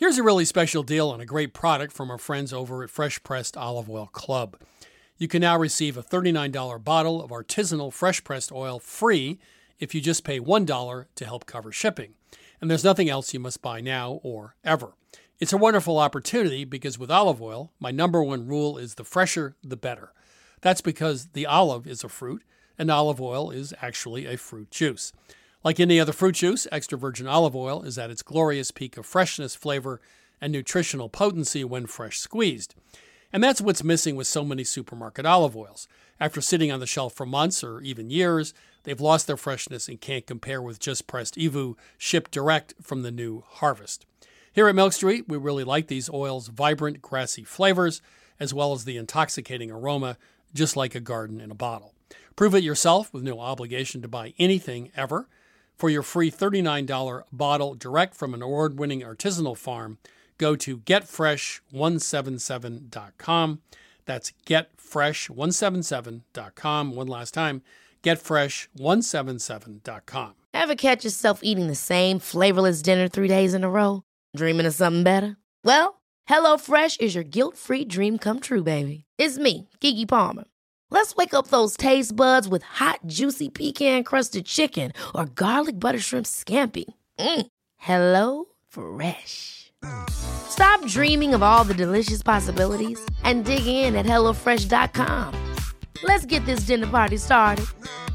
Here's a really special deal on a great product from our friends over at Fresh Pressed Olive Oil Club. You can now receive a $39 bottle of artisanal fresh pressed oil free if you just pay $1 to help cover shipping. And there's nothing else you must buy now or ever. It's a wonderful opportunity because with olive oil, my number one rule is the fresher, the better. That's because the olive is a fruit, and olive oil is actually a fruit juice. Like any other fruit juice, extra virgin olive oil is at its glorious peak of freshness, flavor, and nutritional potency when fresh squeezed. And that's what's missing with so many supermarket olive oils. After sitting on the shelf for months or even years, they've lost their freshness and can't compare with just pressed EVOO shipped direct from the new harvest. Here at Milk Street, we really like these oils' vibrant, grassy flavors, as well as the intoxicating aroma, just like a garden in a bottle. Prove it yourself with no obligation to buy anything ever. For your free $39 bottle direct from an award-winning artisanal farm, go to getfresh177.com. That's getfresh177.com. One last time, getfresh177.com. Ever catch yourself eating the same flavorless dinner 3 days in a row? Dreaming of something better? Well, HelloFresh is your guilt-free dream come true, baby. It's me, Keke Palmer. Let's wake up those taste buds with hot, juicy pecan-crusted chicken or garlic butter shrimp scampi. Hello Fresh. Stop dreaming of all the delicious possibilities and dig in at HelloFresh.com. Let's get this dinner party started.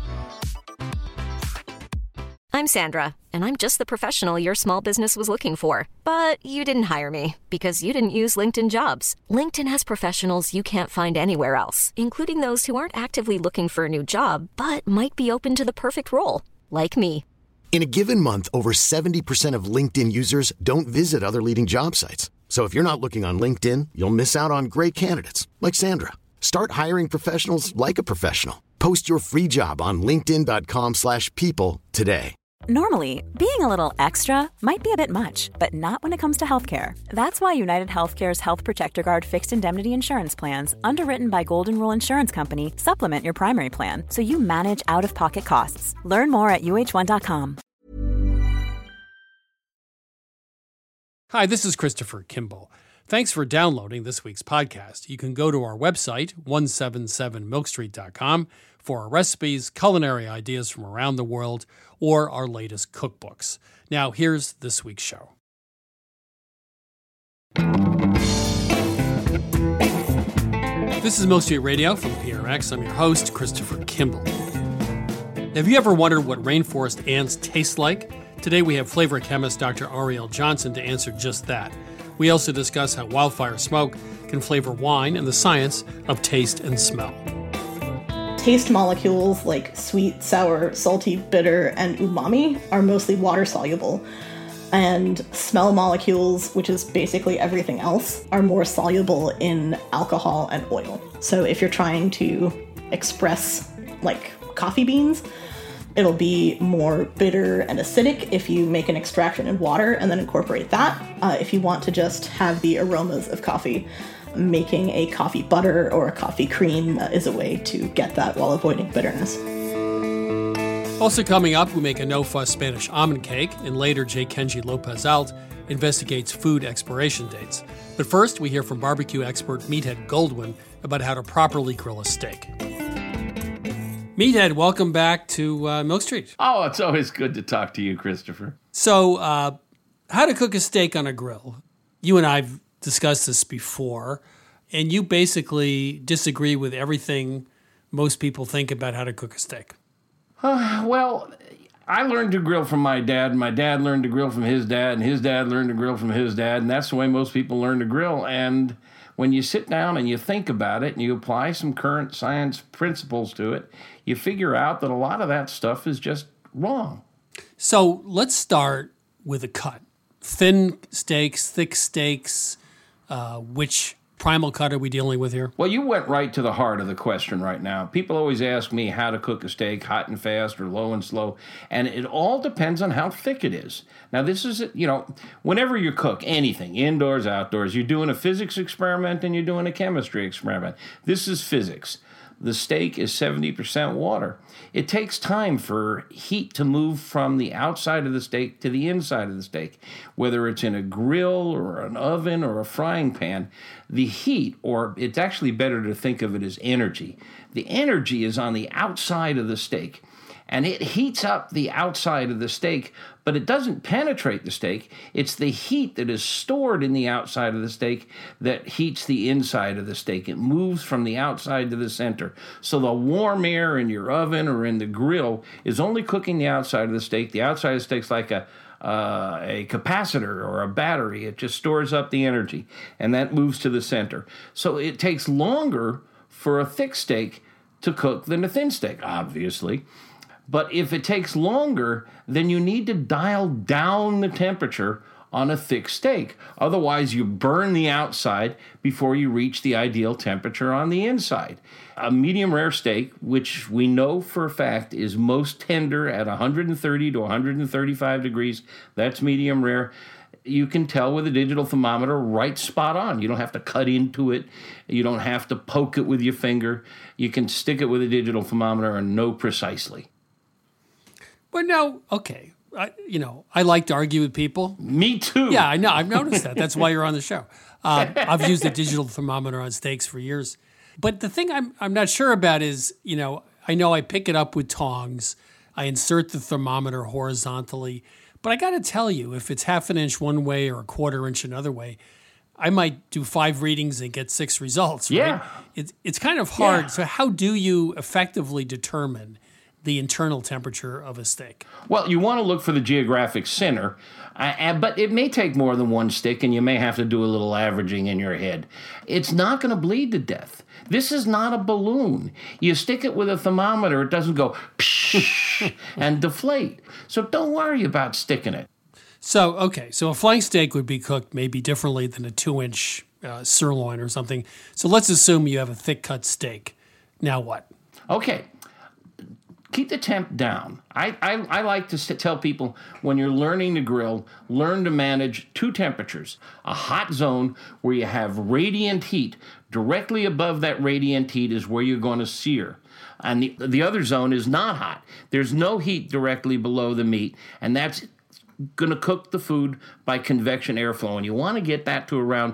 I'm Sandra, and I'm just the professional your small business was looking for. But you didn't hire me because you didn't use LinkedIn Jobs. LinkedIn has professionals you can't find anywhere else, including those who aren't actively looking for a new job, but might be open to the perfect role, like me. In a given month, over 70% of LinkedIn users don't visit other leading job sites. So if you're not looking on LinkedIn, you'll miss out on great candidates like Sandra. Start hiring professionals like a professional. Post your free job on linkedin.com/people today. Normally, being a little extra might be a bit much, but not when it comes to healthcare. That's why United Healthcare's Health Protector Guard fixed indemnity insurance plans, underwritten by Golden Rule Insurance Company, supplement your primary plan so you manage out-of-pocket costs. Learn more at uh1.com. Hi, this is Christopher Kimball. Thanks for downloading this week's podcast. You can go to our website, 177milkstreet.com, for our recipes, culinary ideas from around the world, or our latest cookbooks. Now, here's this week's show. This is Milk Street Radio from PRX. I'm your host, Christopher Kimball. Have you ever wondered what rainforest ants taste like? Today we have flavor chemist Dr. Ariel Johnson to answer just that. We also discuss how wildfire smoke can flavor wine and the science of taste and smell. Taste molecules like sweet, sour, salty, bitter, and umami are mostly water-soluble. And smell molecules, which is basically everything else, are more soluble in alcohol and oil. So if you're trying to express, like, coffee beans, it'll be more bitter and acidic if you make an extraction in water and then incorporate that. If you want to just have the aromas of coffee, making a coffee butter or a coffee cream is a way to get that while avoiding bitterness. Also coming up, we make a no-fuss Spanish almond cake, and later J. Kenji Lopez-Alt investigates food expiration dates. But first, we hear from barbecue expert Meathead Goldwyn about how to properly grill a steak. Meathead, welcome back to Milk Street. Oh, it's always good to talk to you, Christopher. So, how to cook a steak on a grill. You and I've discussed this before, and you basically disagree with everything most people think about how to cook a steak. Well, I learned to grill from my dad, and my dad learned to grill from his dad, and his dad learned to grill from his dad, and that's the way most people learn to grill. And when you sit down and you think about it and you apply some current science principles to it, you figure out that a lot of that stuff is just wrong. So let's start with a cut. Thin steaks, thick steaks, which primal cut are we dealing with here? Well, you went right to the heart of the question right now. People always ask me how to cook a steak, hot and fast or low and slow, and it all depends on how thick it is. Now, this is, whenever you cook anything, indoors, outdoors, you're doing a physics experiment and you're doing a chemistry experiment. This is physics. the steak is 70% water. It takes time for heat to move from the outside of the steak to the inside of the steak. Whether it's in a grill or an oven or a frying pan, the heat, or it's actually better to think of it as energy. The energy is on the outside of the steak, and it heats up the outside of the steak, but it doesn't penetrate the steak. It's the heat that is stored in the outside of the steak that heats the inside of the steak. It moves from the outside to the center. So the warm air in your oven or in the grill is only cooking the outside of the steak. The outside of the steak's like a capacitor or a battery. It just stores up the energy, and that moves to the center. So it takes longer for a thick steak to cook than a thin steak, obviously. But if it takes longer, then you need to dial down the temperature on a thick steak. Otherwise, you burn the outside before you reach the ideal temperature on the inside. A medium rare steak, which we know for a fact is most tender at 130 to 135 degrees, that's medium rare. You can tell with a digital thermometer right spot on. You don't have to cut into it. You don't have to poke it with your finger. You can stick it with a digital thermometer and know precisely. But no, okay. I like to argue with people. Me too. Yeah, I know. I've noticed that. That's why you're on the show. I've used a digital thermometer on steaks for years. But the thing I'm not sure about is, I know I pick it up with tongs. I insert the thermometer horizontally. But I got to tell you, if it's half an inch one way or a quarter inch another way, I might do 5 readings and get 6 results. Right? Yeah. It's kind of hard. Yeah. So how do you effectively determine the internal temperature of a steak? Well, you want to look for the geographic center, but it may take more than one stick, and you may have to do a little averaging in your head. It's not going to bleed to death. This is not a balloon. You stick it with a thermometer, it doesn't go psh and deflate. So don't worry about sticking it. So a flank steak would be cooked maybe differently than a 2-inch sirloin or something. So let's assume you have a thick cut steak. Now what? Okay. Keep the temp down. I like to tell people when you're learning to grill, learn to manage 2 temperatures. A hot zone where you have radiant heat. Directly above that radiant heat is where you're going to sear. And the other zone is not hot. There's no heat directly below the meat, and that's going to cook the food by convection airflow. And you want to get that to around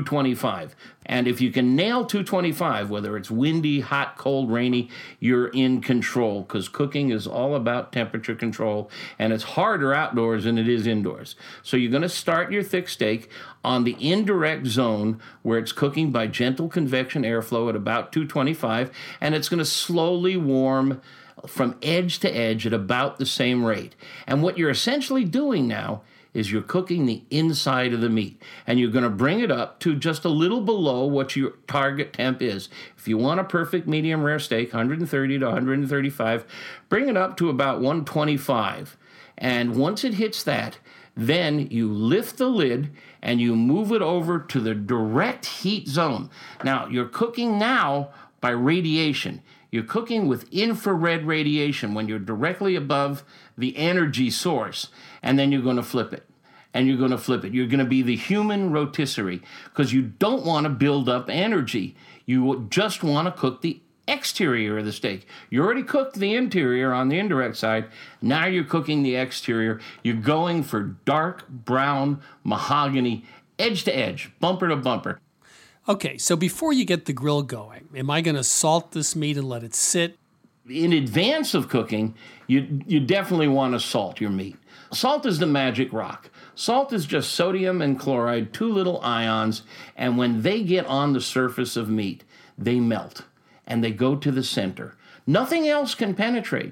225. And if you can nail 225, whether it's windy, hot, cold, rainy, you're in control, because cooking is all about temperature control, and it's harder outdoors than it is indoors. So you're going to start your thick steak on the indirect zone where it's cooking by gentle convection airflow at about 225, and it's going to slowly warm from edge to edge at about the same rate. And what you're essentially doing now is you're cooking the inside of the meat, and you're going to bring it up to just a little below what your target temp is. If you want a perfect medium rare steak, 130 to 135, bring it up to about 125. And once it hits that, then you lift the lid and you move it over to the direct heat zone. Now, you're cooking now by radiation. You're cooking with infrared radiation when you're directly above the energy source, and then you're going to flip it. And you're going to flip it. You're going to be the human rotisserie, because you don't want to build up energy. You just want to cook the exterior of the steak. You already cooked the interior on the indirect side. Now you're cooking the exterior. You're going for dark brown mahogany, edge to edge, bumper to bumper. Okay, so before you get the grill going, am I going to salt this meat and let it sit? In advance of cooking, you definitely want to salt your meat. Salt is the magic rock. Salt is just sodium and chloride, 2 little ions, and when they get on the surface of meat, they melt, and they go to the center. Nothing else can penetrate.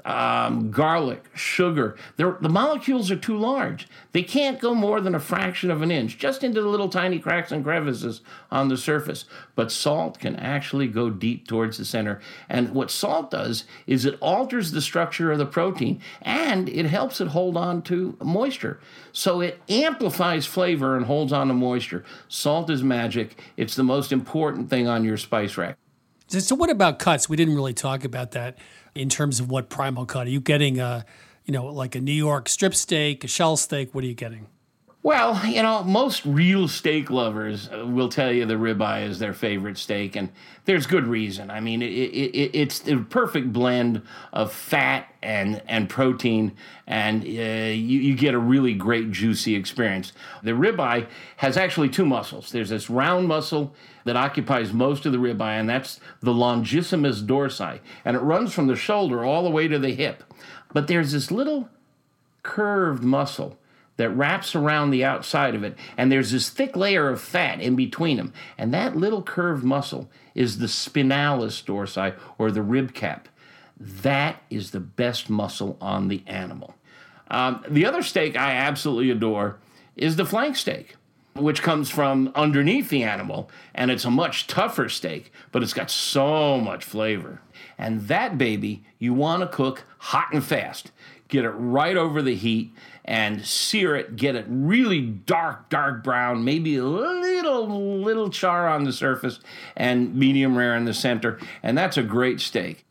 Garlic, sugar, the molecules are too large. They can't go more than a fraction of an inch, just into the little tiny cracks and crevices on the surface. But salt can actually go deep towards the center. And what salt does is it alters the structure of the protein, and it helps it hold on to moisture. So it amplifies flavor and holds on to moisture. Salt is magic. It's the most important thing on your spice rack. So what about cuts? We didn't really talk about that in terms of what primal cut. Are you getting like a New York strip steak, a shell steak? What are you getting? Well, most real steak lovers will tell you the ribeye is their favorite steak, and there's good reason. I mean, it's the perfect blend of fat and protein, and you get a really great juicy experience. The ribeye has actually two muscles. There's this round muscle that occupies most of the ribeye, and that's the longissimus dorsi, and it runs from the shoulder all the way to the hip. But there's this little curved muscle that wraps around the outside of it, and there's this thick layer of fat in between them. And that little curved muscle is the spinalis dorsi, or the rib cap. That is the best muscle on the animal. The other steak I absolutely adore is the flank steak, which comes from underneath the animal, and it's a much tougher steak, but it's got so much flavor. And that baby, you want to cook hot and fast. Get it right over the heat and sear it, get it really dark brown, maybe a little char on the surface and medium rare in the center, and that's a great steak.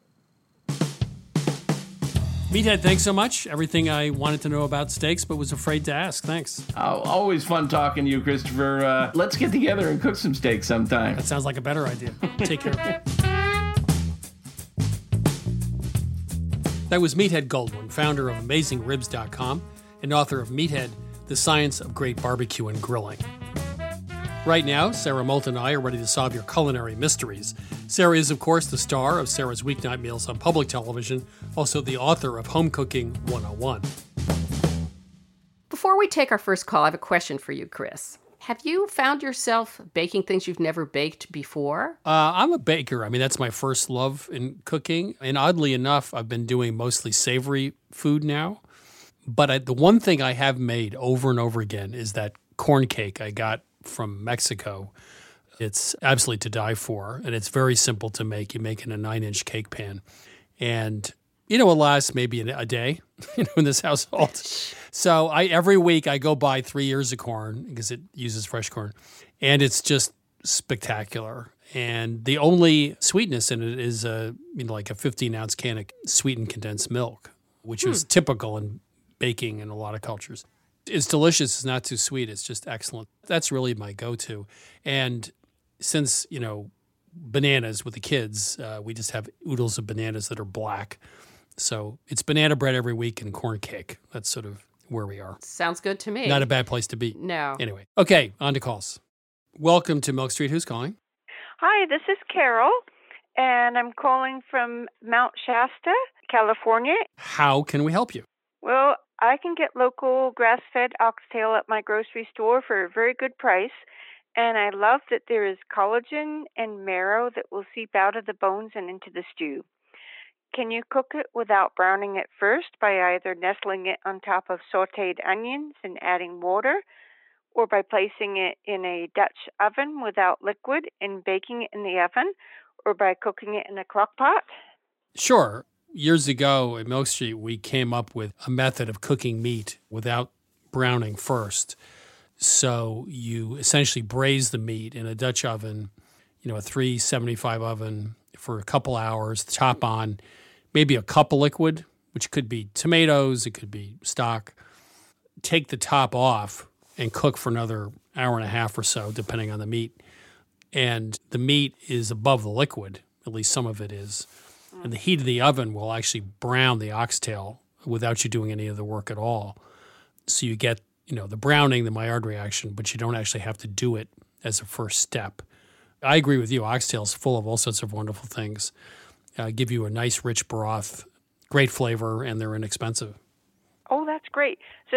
Meathead, thanks so much. Everything I wanted to know about steaks but was afraid to ask. Thanks. Oh, always fun talking to you, Christopher. Let's get together and cook some steak sometime. That sounds like a better idea. Take care. That was Meathead Goldwyn, founder of AmazingRibs.com and author of Meathead, The Science of Great Barbecue and Grilling. Right now, Sarah Moult and I are ready to solve your culinary mysteries. Sarah is, of course, the star of Sarah's Weeknight Meals on public television, also the author of Home Cooking 101. Before we take our first call, I have a question for you, Chris. Have you found yourself baking things you've never baked before? I'm a baker. I mean, that's my first love in cooking. And oddly enough, I've been doing mostly savory food now. But the one thing I have made over and over again is that corn cake I got from Mexico. It's absolutely to die for, and it's very simple to make. You make it in a 9-inch cake pan. And, it lasts maybe a day, in this household. So every week I go buy 3 ears of corn because it uses fresh corn, and it's just spectacular. And the only sweetness in it is like a 15-ounce can of sweetened condensed milk, which is typical in baking in a lot of cultures. It's delicious. It's not too sweet. It's just excellent. That's really my go-to. And since, bananas with the kids, we just have oodles of bananas that are black. So it's banana bread every week and corn cake. That's sort of where we are. Sounds good to me. Not a bad place to be. No. Anyway. Okay, on to calls. Welcome to Milk Street. Who's calling? Hi, this is Carol, and I'm calling from Mount Shasta, California. How can we help you? Well, I can get local grass-fed oxtail at my grocery store for a very good price, and I love that there is collagen and marrow that will seep out of the bones and into the stew. Can you cook it without browning it first by either nestling it on top of sautéed onions and adding water, or by placing it in a Dutch oven without liquid and baking it in the oven, or by cooking it in a crock pot? Sure. Years ago at Milk Street, we came up with a method of cooking meat without browning first. So you essentially braise the meat in a Dutch oven, a 375 oven for a couple hours, chop on maybe a cup of liquid, which could be tomatoes, it could be stock. Take the top off and cook for another hour and a half or so, depending on the meat. And the meat is above the liquid, at least some of it is. And the heat of the oven will actually brown the oxtail without you doing any of the work at all. So you get, the browning, the Maillard reaction, but you don't actually have to do it as a first step. I agree with you. Oxtail is full of all sorts of wonderful things. Give you a nice, rich broth, great flavor, and they're inexpensive. Oh, that's great. So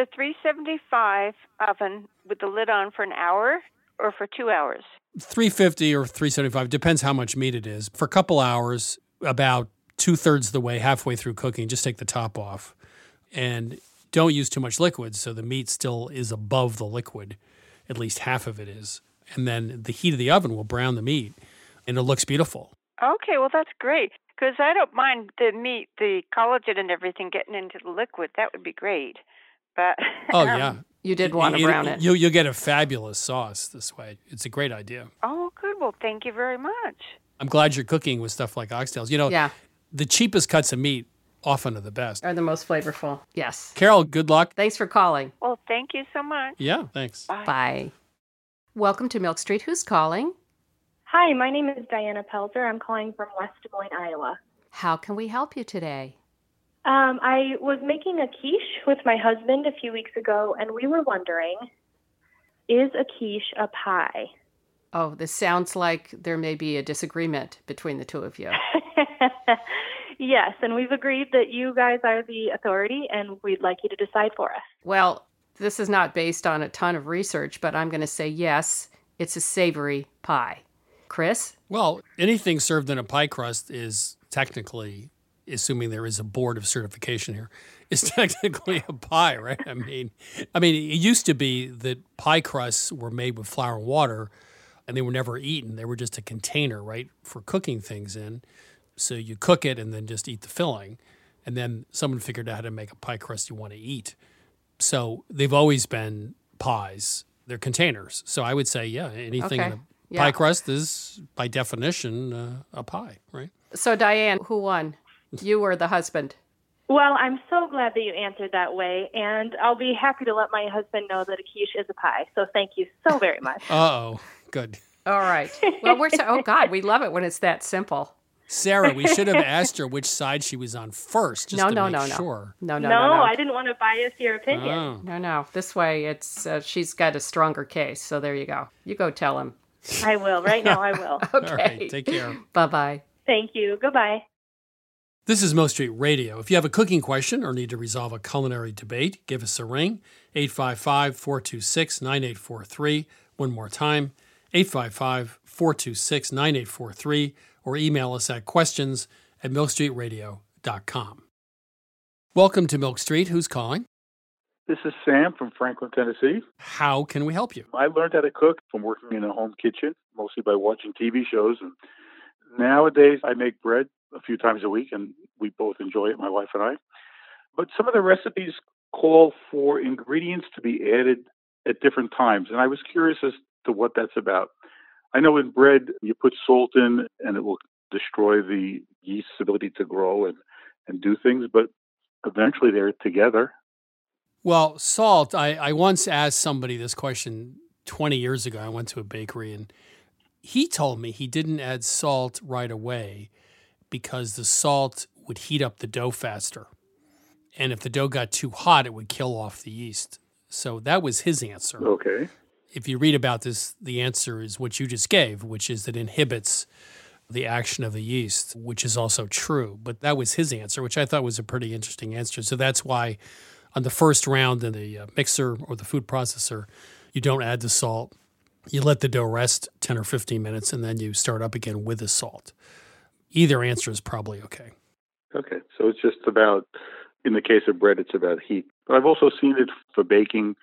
375 oven with the lid on for an hour or for 2 hours? 350 or 375, depends how much meat it is. For a couple hours, about 2/3 of the way, halfway through cooking, just take the top off. And don't use too much liquid, so the meat still is above the liquid. At least half of it is. And then the heat of the oven will brown the meat, and it looks beautiful. Okay, well, that's great. Because I don't mind the meat, the collagen and everything getting into the liquid. That would be great. But oh, yeah. You did want to brown it. You'll get a fabulous sauce this way. It's a great idea. Oh, good. Well, thank you very much. I'm glad you're cooking with stuff like oxtails. Yeah. The cheapest cuts of meat often are the best. Are the most flavorful. Yes. Carol, good luck. Thanks for calling. Well, thank you so much. Yeah, thanks. Bye. Bye. Welcome to Milk Street. Who's calling? Hi, my name is Diana Pelzer. I'm calling from West Des Moines, Iowa. How can we help you today? I was making a quiche with my husband a few weeks ago, and we were wondering, is a quiche a pie? Oh, this sounds like there may be a disagreement between the two of you. Yes, and we've agreed that you guys are the authority, and we'd like you to decide for us. Well, this is not based on a ton of research, but I'm going to say yes, it's a savory pie. Chris? Well, anything served in a pie crust is technically, assuming there is a board of certification here, is technically a pie, right? I mean, it used to be that pie crusts were made with flour and water, and they were never eaten. They were just a container, right, for cooking things in. So you cook it and then just eat the filling. And then someone figured out how to make a pie crust you want to eat. So they've always been pies. They're containers. So I would say, yeah, anything in a pie crust is, by definition, a pie, right? So, Diane, who won? You or the husband? Well, I'm so glad that you answered that way, and I'll be happy to let my husband know that a quiche is a pie. So thank you so very much. Uh-oh. Good. All right. Well, oh, God, we love it when it's that simple. Sarah, we should have asked her which side she was on first, just to make sure. No, I didn't want to bias your opinion. Oh. No. This way, it's she's got a stronger case. So there you go. You go tell him. I will. Right now, I will. Okay. All right, take care. Bye-bye. Thank you. Goodbye. This is Milk Street Radio. If you have a cooking question or need to resolve a culinary debate, give us a ring, 855-426-9843. One more time, 855-426-9843, or email us at questions@milkstreetradio.com. Welcome to Milk Street. Who's calling? This is Sam from Franklin, Tennessee. How can we help you? I learned how to cook from working in a home kitchen, mostly by watching TV shows. And nowadays, I make bread a few times a week, and we both enjoy it, my wife and I. But some of the recipes call for ingredients to be added at different times, and I was curious as to what that's about. I know in bread, you put salt in, and it will destroy the yeast's ability to grow and do things, but eventually they're together. Well, salt, I once asked somebody this question 20 years ago. I went to a bakery, and he told me he didn't add salt right away because the salt would heat up the dough faster. And if the dough got too hot, it would kill off the yeast. So that was his answer. Okay. If you read about this, the answer is what you just gave, which is that it inhibits the action of the yeast, which is also true. But that was his answer, which I thought was a pretty interesting answer. So that's why on the first round in the mixer or the food processor, you don't add the salt. You let the dough rest 10 or 15 minutes, and then you start up again with the salt. Either answer is probably okay. Okay. So it's just about, in the case of bread, it's about heat. But I've also seen it for baking.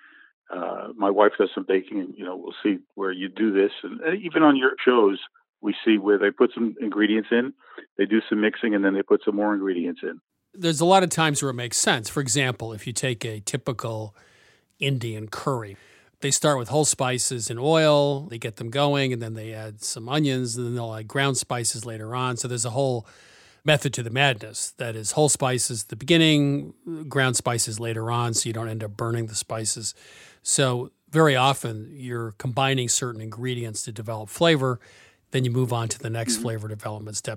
My wife does some baking, and, we'll see where you do this. And even on your shows, we see where they put some ingredients in, they do some mixing, and then they put some more ingredients in. There's a lot of times where it makes sense. For example, if you take a typical Indian curry, they start with whole spices and oil, they get them going, and then they add some onions, and then they'll add ground spices later on. So there's a whole method to the madness. That is whole spices at the beginning, ground spices later on, so you don't end up burning the spices. So very often you're combining certain ingredients to develop flavor, then you move on to the next flavor development step.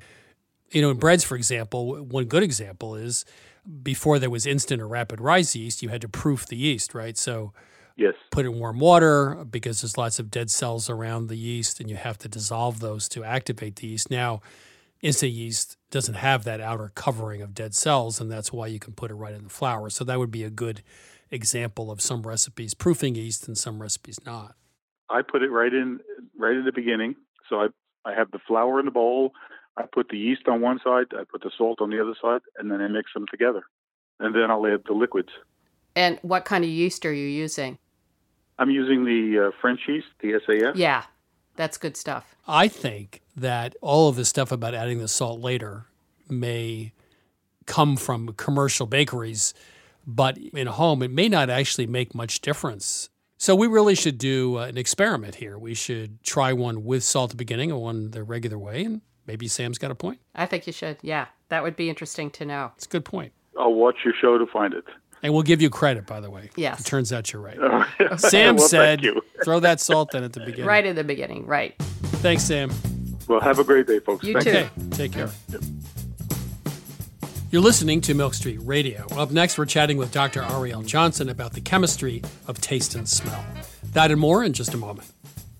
In breads, for example, one good example is before there was instant or rapid rise yeast, you had to proof the yeast, right? So yes, put in warm water because there's lots of dead cells around the yeast, and you have to dissolve those to activate the yeast. Now, instant yeast doesn't have that outer covering of dead cells, and that's why you can put it right in the flour. So that would be a good example of some recipes proofing yeast and some recipes not. I put it right in the beginning. So I have the flour in the bowl. I put the yeast on one side. I put the salt on the other side, and then I mix them together. And then I'll add the liquids. And what kind of yeast are you using? I'm using the French yeast, the SAF. Yeah, that's good stuff. I think that all of the stuff about adding the salt later may come from commercial bakeries, but in a home, it may not actually make much difference. So we really should do an experiment here. We should try one with salt at the beginning and one the regular way, and maybe Sam's got a point. I think you should, yeah. That would be interesting to know. It's a good point. I'll watch your show to find it. And we'll give you credit, by the way. Yes. It turns out you're right. Well, Sam said, thank you. throw that salt in at the beginning. Right at the beginning, right. Thanks, Sam. Well, have a great day, folks. You Thank too. Okay, take care. You're listening to Milk Street Radio. Up next, we're chatting with Dr. Arielle Johnson about the chemistry of taste and smell. That and more in just a moment.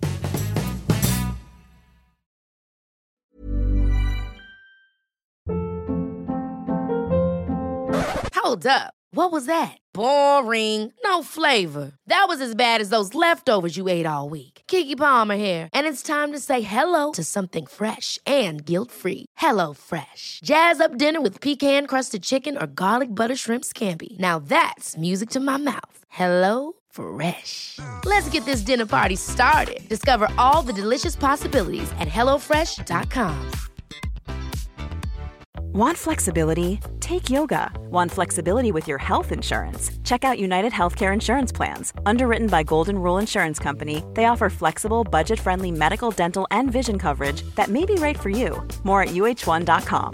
Hold up. What was that? Boring. No flavor. That was as bad as those leftovers you ate all week. Keke Palmer here, and it's time to say hello to something fresh and guilt-free. Hello Fresh. Jazz up dinner with pecan-crusted chicken or garlic butter shrimp scampi. Now that's music to my mouth. Hello Fresh. Let's get this dinner party started. Discover all the delicious possibilities at hellofresh.com. Want flexibility? Take yoga. Want flexibility with your health insurance? Check out United Healthcare Insurance Plans. Underwritten by Golden Rule Insurance Company, they offer flexible, budget-friendly medical, dental, and vision coverage that may be right for you. More at uh1.com.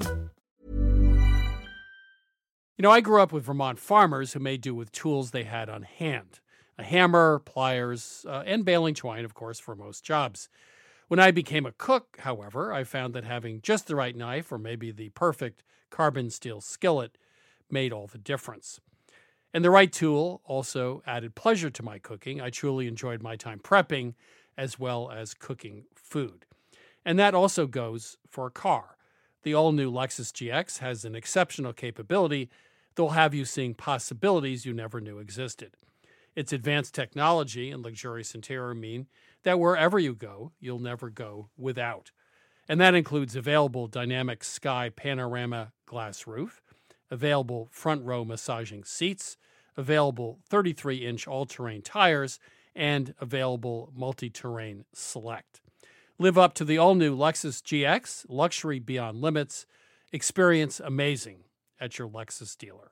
You know, I grew up with Vermont farmers who made do with tools they had on hand. A hammer, pliers, and baling twine, of course, for most jobs. When I became a cook, however, I found that having just the right knife or maybe the perfect carbon steel skillet made all the difference. And the right tool also added pleasure to my cooking. I truly enjoyed my time prepping as well as cooking food. And that also goes for a car. The all-new Lexus GX has an exceptional capability that will have you seeing possibilities you never knew existed. Its advanced technology and luxurious interior mean that wherever you go, you'll never go without. And that includes available dynamic sky panorama glass roof, available front row massaging seats, available 33-inch all-terrain tires, and available multi-terrain select. Live up to the all-new Lexus GX, luxury beyond limits. Experience amazing at your Lexus dealer.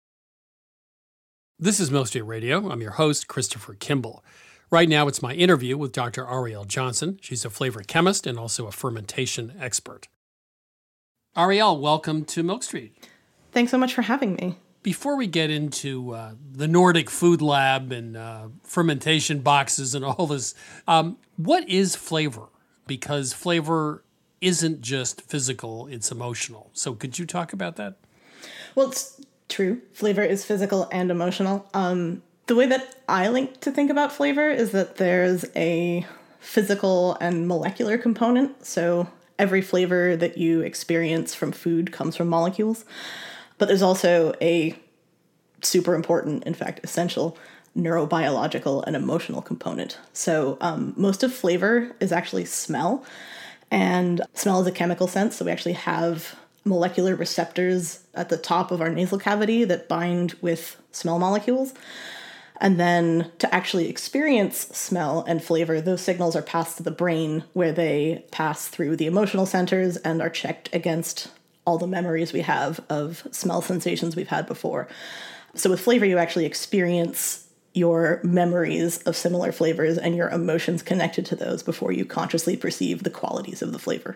This is Milk Street Radio. I'm your host, Christopher Kimball. Right now, it's my interview with Dr. Arielle Johnson. She's a flavor chemist and also a fermentation expert. Arielle, welcome to Milk Street. Thanks so much for having me. Before we get into the Nordic Food Lab and fermentation boxes and all this, what is flavor? Because flavor isn't just physical, it's emotional. So could you talk about that? Well, it's true. Flavor is physical and emotional. The way that I like to think about flavor is that there's a physical and molecular component. So every flavor that you experience from food comes from molecules. But there's also a super important, in fact, essential neurobiological and emotional component. So most of flavor is actually smell. And smell is a chemical sense. So we actually have molecular receptors at the top of our nasal cavity that bind with smell molecules. And then to actually experience smell and flavor, those signals are passed to the brain where they pass through the emotional centers and are checked against all the memories we have of smell sensations we've had before. So with flavor, you actually experience your memories of similar flavors and your emotions connected to those before you consciously perceive the qualities of the flavor.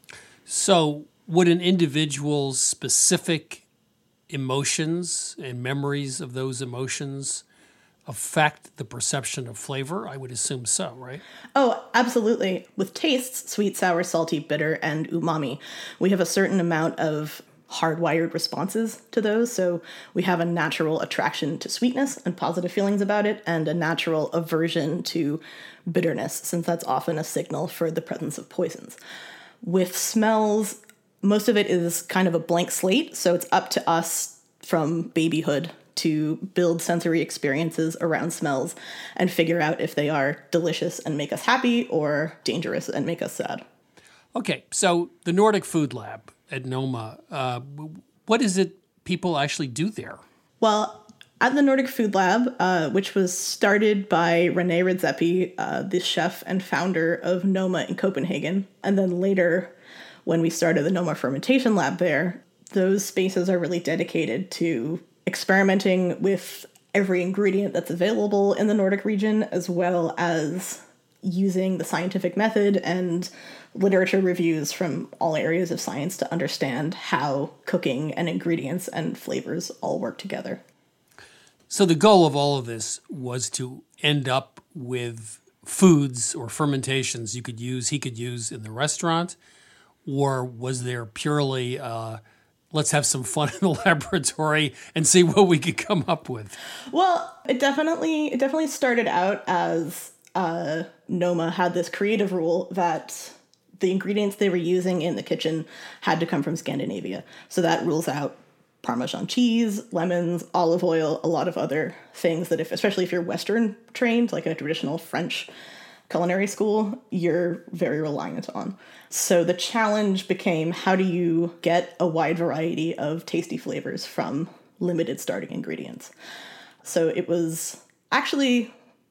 So would an individual's specific emotions and memories of those emotions affect the perception of flavor? I would assume so, right? Oh, absolutely. With tastes, sweet, sour, salty, bitter, and umami, we have a certain amount of hardwired responses to those. So we have a natural attraction to sweetness and positive feelings about it, and a natural aversion to bitterness, since that's often a signal for the presence of poisons. With smells, most of it is kind of a blank slate, so it's up to us from babyhood to build sensory experiences around smells and figure out if they are delicious and make us happy or dangerous and make us sad. Okay, so the Nordic Food Lab at NOMA, what is it people actually do there? Well, at the Nordic Food Lab, which was started by René Redzepi, the chef and founder of NOMA in Copenhagen, and then later when we started the NOMA Fermentation Lab there, those spaces are really dedicated to experimenting with every ingredient that's available in the Nordic region, as well as using the scientific method and literature reviews from all areas of science to understand how cooking and ingredients and flavors all work together. So the goal of all of this was to end up with foods or fermentations he could use in the restaurant, or was there purely let's have some fun in the laboratory and see what we could come up with? Well, it definitely started out as Noma had this creative rule that the ingredients they were using in the kitchen had to come from Scandinavia. So that rules out Parmesan cheese, lemons, olive oil, a lot of other things that especially if you're Western trained, like a traditional French culinary school, you're very reliant on. So the challenge became, how do you get a wide variety of tasty flavors from limited starting ingredients? So it was actually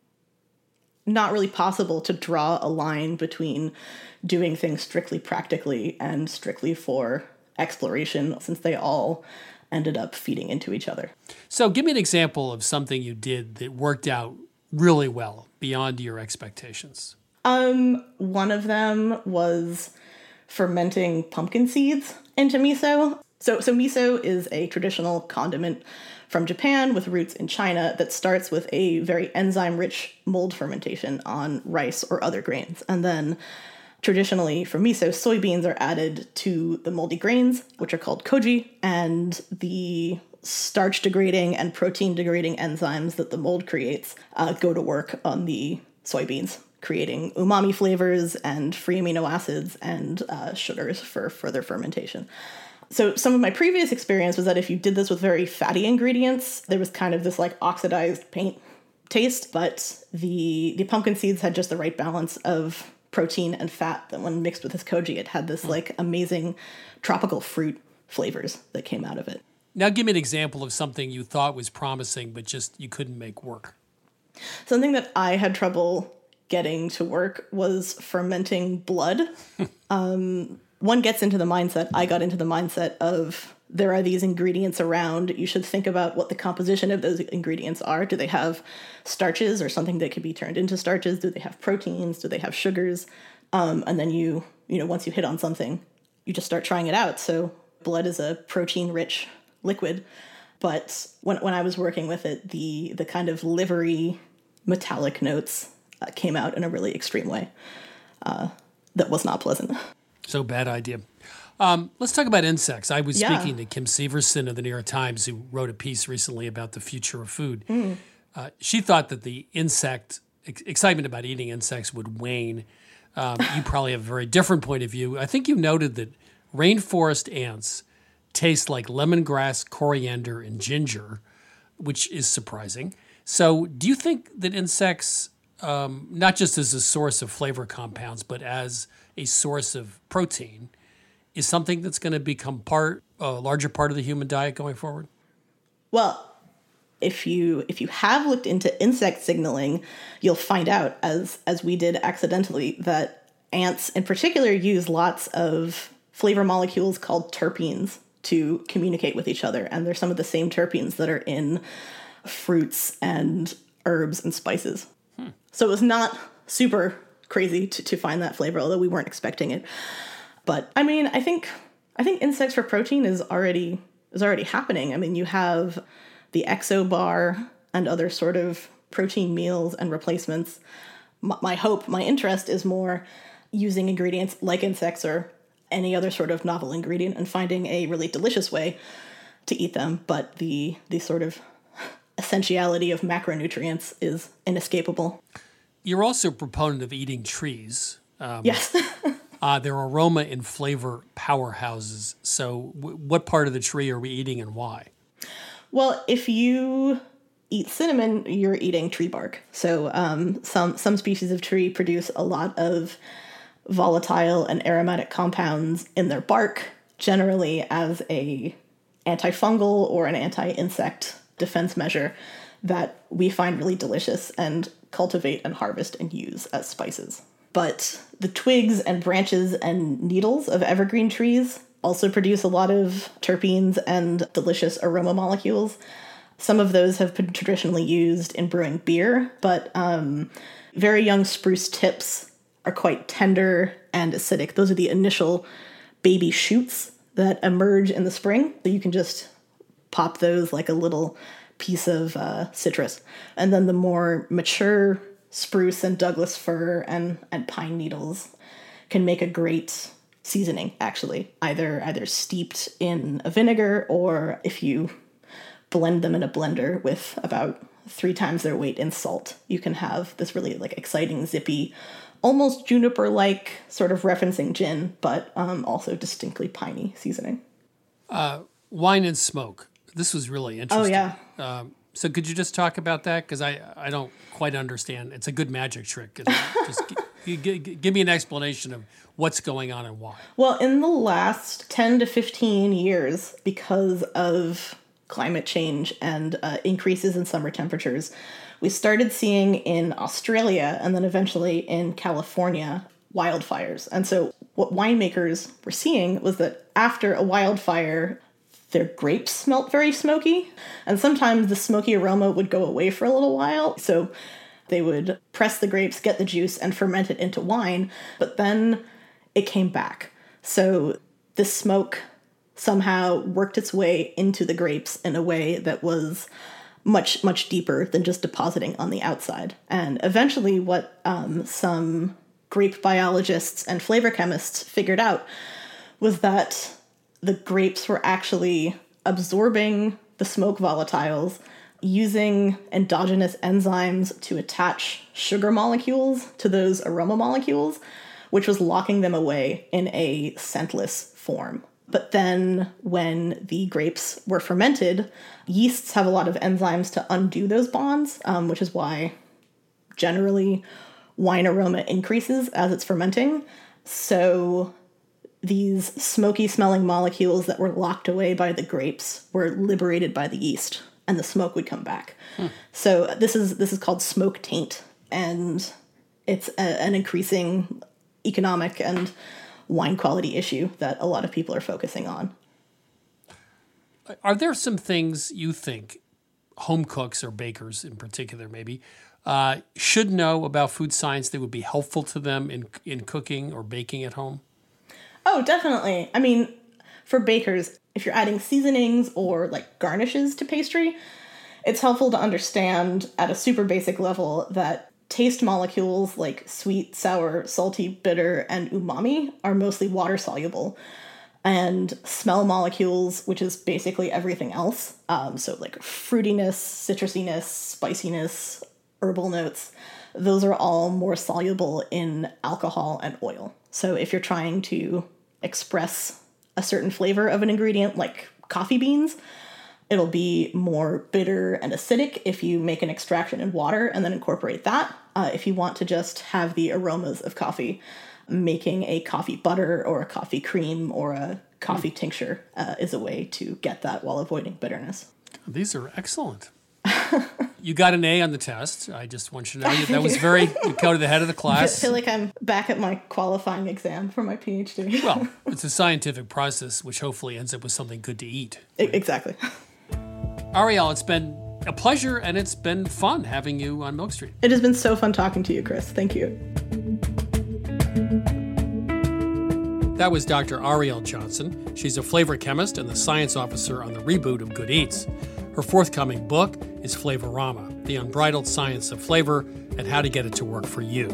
not really possible to draw a line between doing things strictly practically and strictly for exploration, since they all ended up feeding into each other. So give me an example of something you did that worked out really well beyond your expectations. One of them was fermenting pumpkin seeds into miso. So miso is a traditional condiment from Japan with roots in China that starts with a very enzyme-rich mold fermentation on rice or other grains. And then traditionally for miso, soybeans are added to the moldy grains, which are called koji, and the starch-degrading and protein-degrading enzymes that the mold creates go to work on the soybeans, creating umami flavors and free amino acids and sugars for further fermentation. So some of my previous experience was that if you did this with very fatty ingredients, there was kind of this like oxidized paint taste, but the pumpkin seeds had just the right balance of protein and fat that when mixed with this koji, it had this like amazing tropical fruit flavors that came out of it. Now give me an example of something you thought was promising, but just you couldn't make work. Something that I had trouble getting to work was fermenting blood. One gets into the mindset, I got into the mindset of there are these ingredients around. You should think about what the composition of those ingredients are. Do they have starches or something that could be turned into starches? Do they have proteins? Do they have sugars? And then you once you hit on something, you just start trying it out. So blood is a protein-rich liquid. But when I was working with it, the kind of livery metallic notes came out in a really extreme way that was not pleasant. So bad idea. Let's talk about insects. I was speaking to Kim Severson of the New York Times, who wrote a piece recently about the future of food. She thought that the excitement about eating insects would wane. You probably have a very different point of view. I think you noted that rainforest ants taste like lemongrass, coriander, and ginger, which is surprising. So do you think that insects, not just as a source of flavor compounds, but as a source of protein, is something that's going to become a larger part of the human diet going forward? Well, if you have looked into insect signaling, you'll find out, as we did accidentally, that ants in particular use lots of flavor molecules called terpenes to communicate with each other. And they're some of the same terpenes that are in fruits and herbs and spices. So it was not super crazy to find that flavor, although we weren't expecting it. But I mean, I think insects for protein is already happening. I mean, you have the Exo bar and other sort of protein meals and replacements. My interest is more using ingredients like insects or any other sort of novel ingredient and finding a really delicious way to eat them. But the sort of essentiality of macronutrients is inescapable. You're also a proponent of eating trees. Yes. They're aroma and flavor powerhouses. So what part of the tree are we eating and why? Well, if you eat cinnamon, you're eating tree bark. So some species of tree produce a lot of volatile and aromatic compounds in their bark, generally as a antifungal or an anti-insect defense measure that we find really delicious and cultivate and harvest and use as spices. But the twigs and branches and needles of evergreen trees also produce a lot of terpenes and delicious aroma molecules. Some of those have been traditionally used in brewing beer, but very young spruce tips are quite tender and acidic. Those are the initial baby shoots that emerge in the spring. So you can just pop those like a little piece of citrus. And then the more mature spruce and Douglas fir and pine needles can make a great seasoning, actually, either steeped in a vinegar, or if you blend them in a blender with about 3 times their weight in salt, you can have this really like exciting, zippy, almost juniper-like, sort of referencing gin, but also distinctly piney seasoning. Wine and smoke. This was really interesting. Oh, yeah. So could you just talk about that? Because I don't quite understand. It's a good magic trick. Just give me an explanation of what's going on and why. Well, in the last 10 to 15 years, because of climate change and increases in summer temperatures, we started seeing in Australia and then eventually in California wildfires. And so what winemakers were seeing was that after a wildfire, their grapes smelt very smoky, and sometimes the smoky aroma would go away for a little while. So they would press the grapes, get the juice, and ferment it into wine, but then it came back. So the smoke somehow worked its way into the grapes in a way that was much, much deeper than just depositing on the outside. And eventually what some grape biologists and flavor chemists figured out was that the grapes were actually absorbing the smoke volatiles, using endogenous enzymes to attach sugar molecules to those aroma molecules, which was locking them away in a scentless form. But then when the grapes were fermented, yeasts have a lot of enzymes to undo those bonds, which is why generally wine aroma increases as it's fermenting. So these smoky smelling molecules that were locked away by the grapes were liberated by the yeast, and the smoke would come back. So this is called smoke taint, and it's an increasing economic and wine quality issue that a lot of people are focusing on. Are there some things you think home cooks or bakers in particular maybe should know about food science that would be helpful to them in cooking or baking at home? Oh, definitely. I mean, for bakers, if you're adding seasonings or like garnishes to pastry, it's helpful to understand at a super basic level that taste molecules like sweet, sour, salty, bitter, and umami are mostly water soluble. And smell molecules, which is basically everything else, so like fruitiness, citrusiness, spiciness, herbal notes, those are all more soluble in alcohol and oil. So if you're trying to express a certain flavor of an ingredient like coffee beans, it'll be more bitter and acidic if you make an extraction in water and then incorporate that. If you want to just have the aromas of coffee, making a coffee butter or a coffee cream or a coffee tincture is a way to get that while avoiding bitterness. These are excellent. You got an A on the test. I just want you to know that was very, you coded the head of the class. I feel like I'm back at my qualifying exam for my PhD. Well, it's a scientific process which hopefully ends up with something good to eat. Exactly. Arielle, it's been a pleasure and it's been fun having you on Milk Street. It has been so fun talking to you, Chris. Thank you. That was Dr. Arielle Johnson. She's a flavor chemist and the science officer on the reboot of Good Eats. Her forthcoming book is Flavorama, The Unbridled Science of Flavor and How to Get It to Work for You.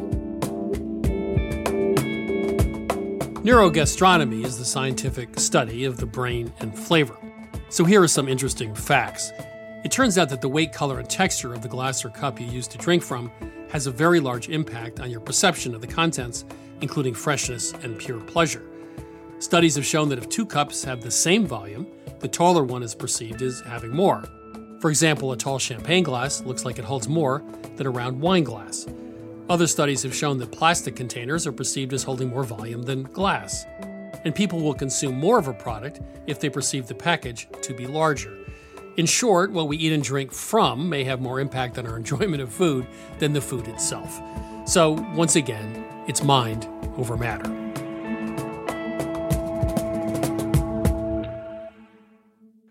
Neurogastronomy is the scientific study of the brain and flavor. So here are some interesting facts. It turns out that the weight, color, and texture of the glass or cup you use to drink from has a very large impact on your perception of the contents, including freshness and pure pleasure. Studies have shown that if 2 cups have the same volume, the taller one is perceived as having more. For example, a tall champagne glass looks like it holds more than a round wine glass. Other studies have shown that plastic containers are perceived as holding more volume than glass. And people will consume more of a product if they perceive the package to be larger. In short, what we eat and drink from may have more impact on our enjoyment of food than the food itself. So, once again, it's mind over matter.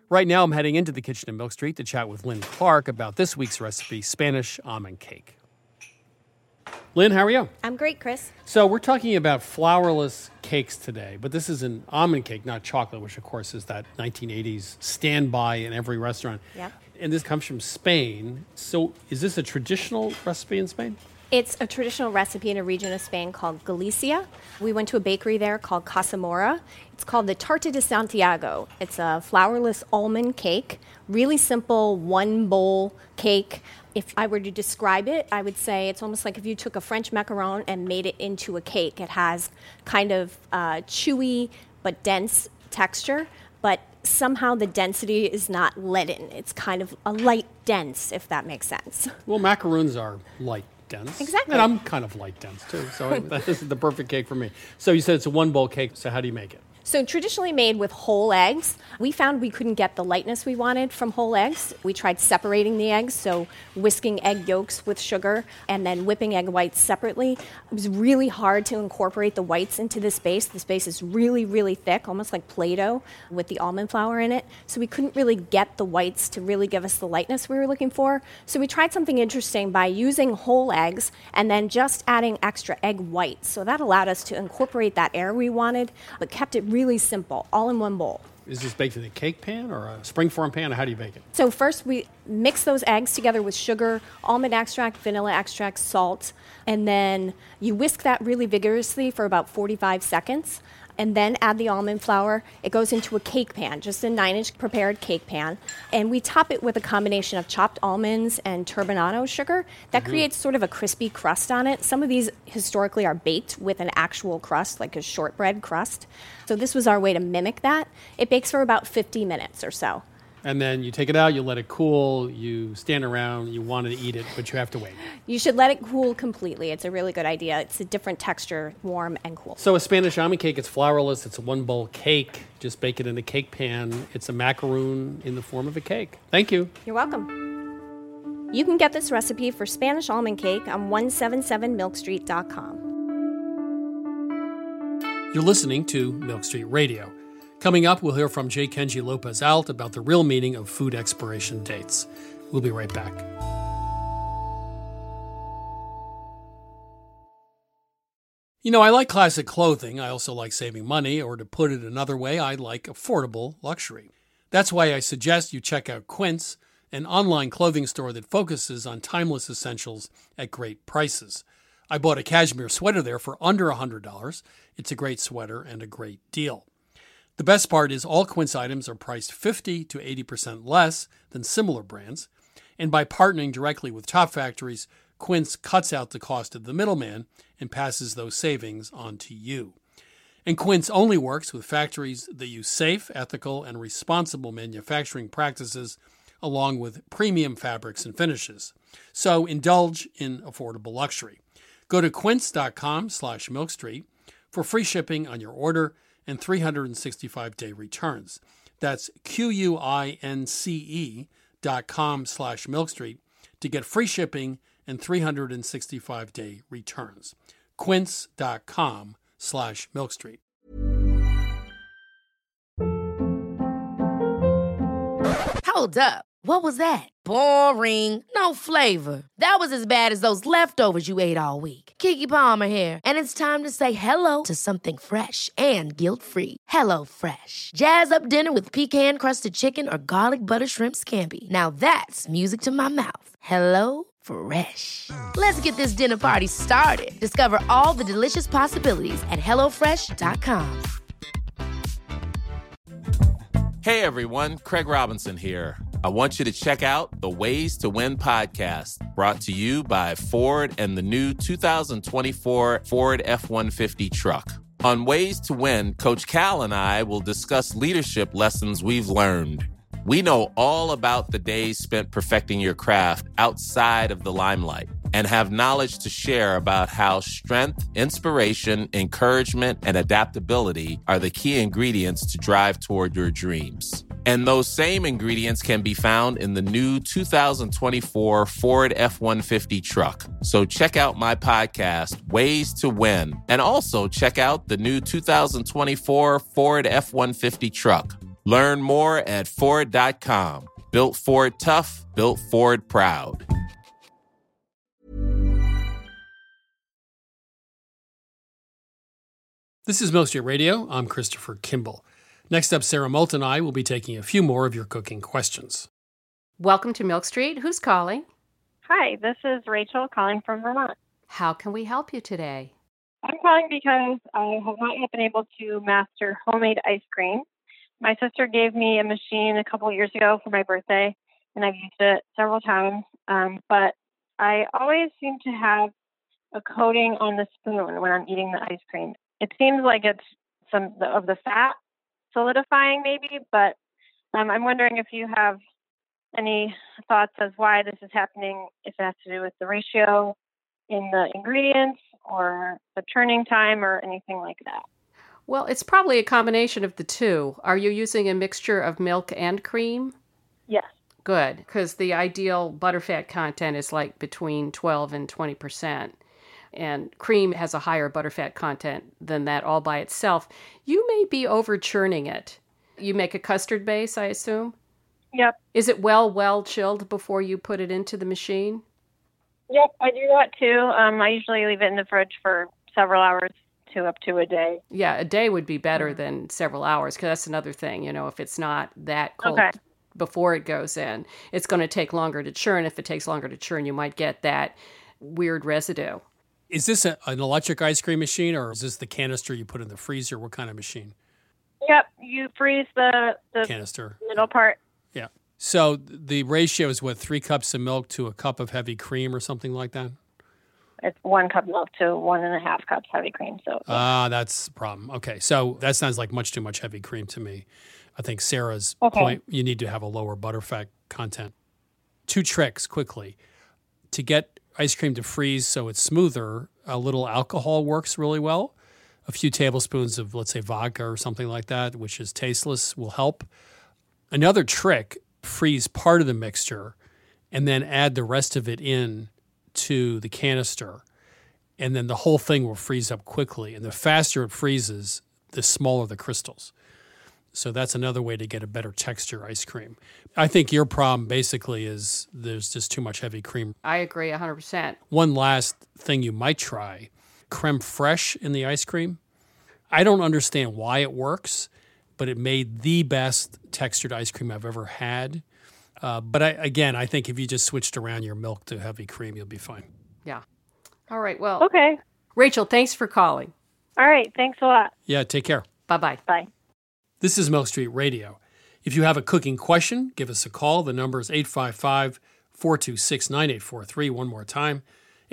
Right now, I'm heading into the kitchen at Milk Street to chat with Lynn Clark about this week's recipe, Spanish almond cake. Lynn, how are you? I'm great, Chris. So we're talking about flourless cakes today, but this is an almond cake, not chocolate, which of course is that 1980s standby in every restaurant. Yep. And this comes from Spain. So is this a traditional recipe in Spain? It's a traditional recipe in a region of Spain called Galicia. We went to a bakery there called Casa Mora. It's called the Tarta de Santiago. It's a flourless almond cake, really simple one-bowl cake. If I were to describe it, I would say it's almost like if you took a French macaron and made it into a cake. It has kind of chewy but dense texture, but somehow the density is not leaden. It's kind of a light dense, if that makes sense. Well, macaroons are light dense. Exactly. And I'm kind of light dense too, so this is the perfect cake for me. So you said it's a one-bowl cake, so how do you make it? So traditionally made with whole eggs. We found we couldn't get the lightness we wanted from whole eggs. We tried separating the eggs, so whisking egg yolks with sugar and then whipping egg whites separately. It was really hard to incorporate the whites into this base. This base is really, really thick, almost like Play-Doh with the almond flour in it. So we couldn't really get the whites to really give us the lightness we were looking for. So we tried something interesting by using whole eggs and then just adding extra egg whites. So that allowed us to incorporate that air we wanted, but kept it really simple, all in one bowl. Is this baked in a cake pan or a springform pan, or how do you bake it? So first we mix those eggs together with sugar, almond extract, vanilla extract, salt, and then you whisk that really vigorously for about 45 seconds. And then add the almond flour. It goes into a cake pan, just a 9-inch prepared cake pan. And we top it with a combination of chopped almonds and turbinado sugar. That creates sort of a crispy crust on it. Some of these historically are baked with an actual crust, like a shortbread crust. So this was our way to mimic that. It bakes for about 50 minutes or so. And then you take it out, you let it cool, you stand around, you want to eat it, but you have to wait. You should let it cool completely. It's a really good idea. It's a different texture, warm and cool. So a Spanish almond cake, it's flourless, it's a one-bowl cake. Just bake it in a cake pan. It's a macaroon in the form of a cake. Thank you. You're welcome. You can get this recipe for Spanish almond cake on 177milkstreet.com. You're listening to Milk Street Radio. Coming up, we'll hear from J. Kenji Lopez-Alt about the real meaning of food expiration dates. We'll be right back. You know, I like classic clothing. I also like saving money, or to put it another way, I like affordable luxury. That's why I suggest you check out Quince, an online clothing store that focuses on timeless essentials at great prices. I bought a cashmere sweater there for under $100. It's a great sweater and a great deal. The best part is all Quince items are priced 50 to 80% less than similar brands, and by partnering directly with top factories, Quince cuts out the cost of the middleman and passes those savings on to you. And Quince only works with factories that use safe, ethical, and responsible manufacturing practices along with premium fabrics and finishes. So indulge in affordable luxury. Go to quince.com/milkstreet for free shipping on your order and 365-day returns. That's QUINCE.com/milkstreet to get free shipping and 365-day returns. Quince.com/milkstreet. Hold up. What was that? Boring. No flavor. That was as bad as those leftovers you ate all week. Keke Palmer here. And it's time to say hello to something fresh and guilt-free. Hello Fresh. Jazz up dinner with pecan-crusted chicken or garlic butter shrimp scampi. Now that's music to my mouth. Hello Fresh. Let's get this dinner party started. Discover all the delicious possibilities at HelloFresh.com. Hey everyone, Craig Robinson here. I want you to check out the Ways to Win podcast, brought to you by Ford and the new 2024 Ford F-150 truck. On Ways to Win, Coach Cal and I will discuss leadership lessons we've learned. We know all about the days spent perfecting your craft outside of the limelight and have knowledge to share about how strength, inspiration, encouragement, and adaptability are the key ingredients to drive toward your dreams. And those same ingredients can be found in the new 2024 Ford F-150 truck. So check out my podcast, Ways to Win, and also check out the new 2024 Ford F-150 truck. Learn more at Ford.com. Built Ford tough, built Ford proud. This is Milk Street Radio. I'm Christopher Kimball. Next up, Sarah Moult and I will be taking a few more of your cooking questions. Welcome to Milk Street. Who's calling? Hi, this is Rachel calling from Vermont. How can we help you today? I'm calling because I have not yet been able to master homemade ice cream. My sister gave me a machine a couple years ago for my birthday, and I've used it several times. But I always seem to have a coating on the spoon when I'm eating the ice cream. It seems like it's some of the fat solidifying maybe, but I'm wondering if you have any thoughts as why this is happening, if it has to do with the ratio in the ingredients or the turning time or anything like that. Well, it's probably a combination of the two. Are you using a mixture of milk and cream? Yes. Good, because the ideal butterfat content is like between 12 and 20%. And cream has a higher butterfat content than that all by itself. You may be over churning it. You make a custard base, I assume? Yep. Is it well chilled before you put it into the machine? Yep, I do that too. I usually leave it in the fridge for several hours to up to a day. Yeah, a day would be better than several hours, because that's another thing. You know, if it's not that cold before it goes in, it's going to take longer to churn. If it takes longer to churn, you might get that weird residue. Is this an electric ice cream machine, or is this the canister you put in the freezer? What kind of machine? Yep, you freeze the canister middle part. Yeah. So the ratio is what, 3 cups of milk to a cup of heavy cream or something like that? It's 1 cup milk to 1.5 cups heavy cream. So that's the problem. Okay, so that sounds like much too much heavy cream to me. I think Sarah's point, you need to have a lower butterfat content. 2 tricks quickly. To get ice cream to freeze so it's smoother, a little alcohol works really well. A few tablespoons of, let's say, vodka or something like that, which is tasteless, will help. Another trick, freeze part of the mixture and then add the rest of it in to the canister. And then the whole thing will freeze up quickly. And the faster it freezes, the smaller the crystals. So that's another way to get a better texture ice cream. I think your problem basically is there's just too much heavy cream. I agree 100%. One last thing you might try, creme fraiche in the ice cream. I don't understand why it works, but it made the best textured ice cream I've ever had. But I think if you just switched around your milk to heavy cream, you'll be fine. Yeah. All right. Well, okay. Rachel, thanks for calling. All right. Thanks a lot. Yeah, take care. Bye-bye. Bye. This is Milk Street Radio. If you have a cooking question, give us a call. The number is 855-426-9843. One more time,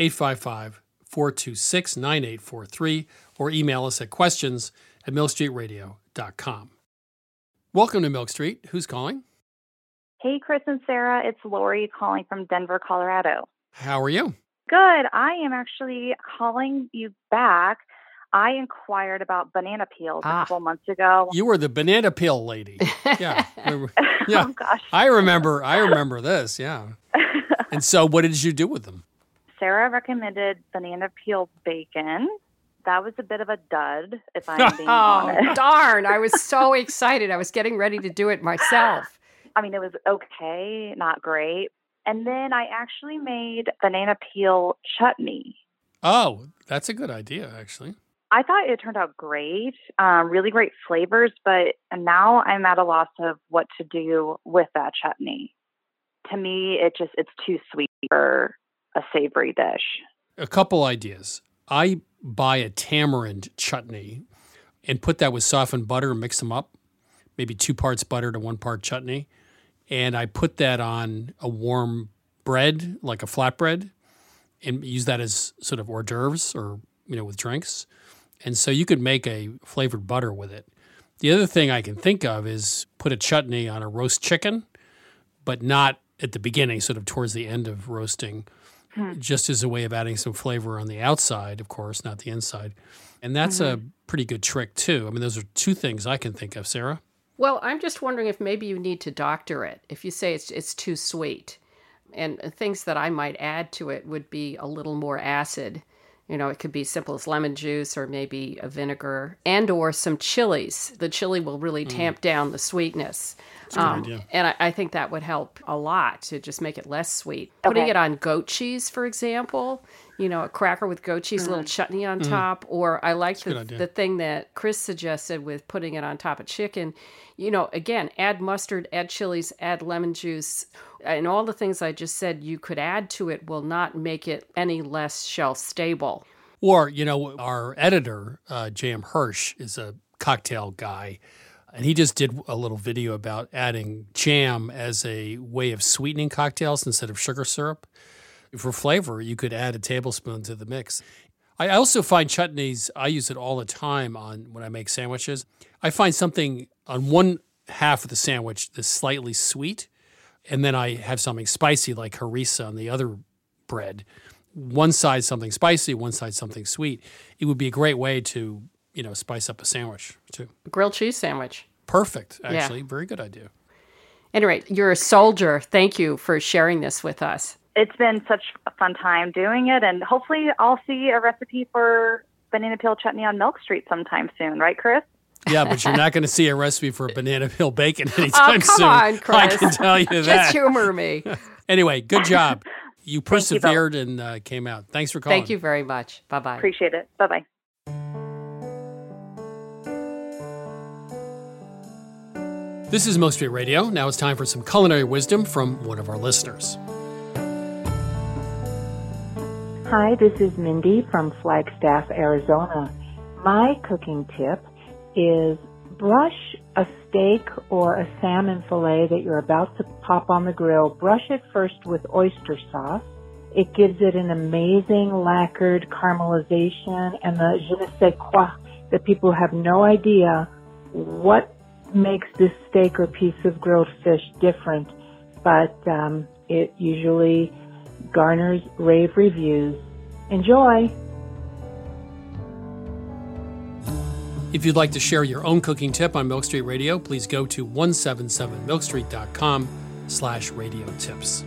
855-426-9843, or email us at questions@milkstreetradio.com. Welcome to Milk Street. Who's calling? Hey, Chris and Sarah. It's Lori calling from Denver, Colorado. How are you? Good. I am actually calling you back. I inquired about banana peels a couple months ago. You were the banana peel lady. Yeah. Yeah. Oh, gosh. I remember this, yeah. And so what did you do with them? Sarah recommended banana peel bacon. That was a bit of a dud, if I'm being honest. Oh, darn. I was so excited. I was getting ready to do it myself. I mean, it was okay, not great. And then I actually made banana peel chutney. Oh, that's a good idea, actually. I thought it turned out great, really great flavors, but now I'm at a loss of what to do with that chutney. To me, it's too sweet for a savory dish. A couple ideas. I buy a tamarind chutney and put that with softened butter and mix them up, maybe 2 parts butter to 1 part chutney. And I put that on a warm bread, like a flatbread, and use that as sort of hors d'oeuvres or, with drinks. And so you could make a flavored butter with it. The other thing I can think of is put a chutney on a roast chicken, but not at the beginning, sort of towards the end of roasting, just as a way of adding some flavor on the outside, of course, not the inside. And that's a pretty good trick, too. I mean, those are 2 things I can think of. Sarah? Well, I'm just wondering if maybe you need to doctor it. If you say it's too sweet. And things that I might add to it would be a little more acid You know, it could be simple as lemon juice or maybe a vinegar and or some chilies. The chili will really tamp down the sweetness. That's a good idea. And I think that would help a lot to just make it less sweet. Putting it on goat cheese, for example, you know, a cracker with goat cheese, a little chutney on top. Or I like the thing that Chris suggested with putting it on top of chicken. You know, again, add mustard, add chilies, add lemon juice. And all the things I just said you could add to it will not make it any less shelf stable. Or, you know, our editor, J.M. Hirsch, is a cocktail guy. And he just did a little video about adding jam as a way of sweetening cocktails instead of sugar syrup. For flavor, you could add a tablespoon to the mix. I also find chutneys, I use it all the time when I make sandwiches. I find something on one half of the sandwich that's slightly sweet, and then I have something spicy like harissa on the other bread. One side something spicy, one side something sweet. It would be a great way to, you know, spice up a sandwich too. Grilled cheese sandwich. Perfect, actually. Yeah. Very good idea. Anyway, you're a soldier. Thank you for sharing this with us. It's been such a fun time doing it, and hopefully I'll see a recipe for banana peel chutney on Milk Street sometime soon, right, Chris? Yeah, but you're not going to see a recipe for banana peel bacon anytime soon. Come on, Chris. I can tell you that. Just humor me. Anyway, good job. You persevered and came out. Thanks for calling. Thank you very much. Bye-bye. Appreciate it. Bye-bye. This is Milk Street Radio. Now it's time for some culinary wisdom from one of our listeners. Hi, this is Mindy from Flagstaff, Arizona. My cooking tip is brush a steak or a salmon fillet that you're about to pop on the grill. Brush it first with oyster sauce. It gives it an amazing lacquered caramelization and the je ne sais quoi that people have no idea what makes this steak or piece of grilled fish different, but it usually garners rave reviews. Enjoy! If you'd like to share your own cooking tip on Milk Street Radio, please go to 177milkstreet.com/radio tips.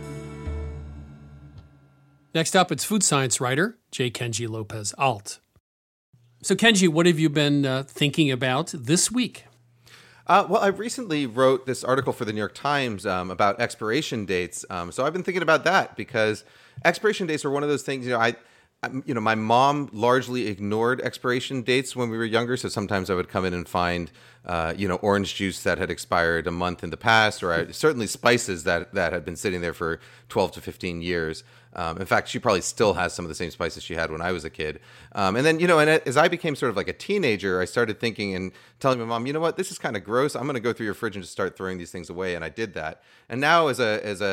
Next up, it's food science writer J. Kenji Lopez Alt. So, Kenji, what have you been thinking about this week? Well, I recently wrote this article for the New York Times about expiration dates. So I've been thinking about that because expiration dates are one of those things, my mom largely ignored expiration dates when we were younger. So sometimes I would come in and find, orange juice that had expired a month in the past, or certainly spices that had been sitting there for 12 to 15 years. In fact, she probably still has some of the same spices she had when I was a kid. And then, and as I became sort of like a teenager, I started thinking and telling my mom, you know what, this is kind of gross. I'm going to go through your fridge and just start throwing these things away. And I did that. And now as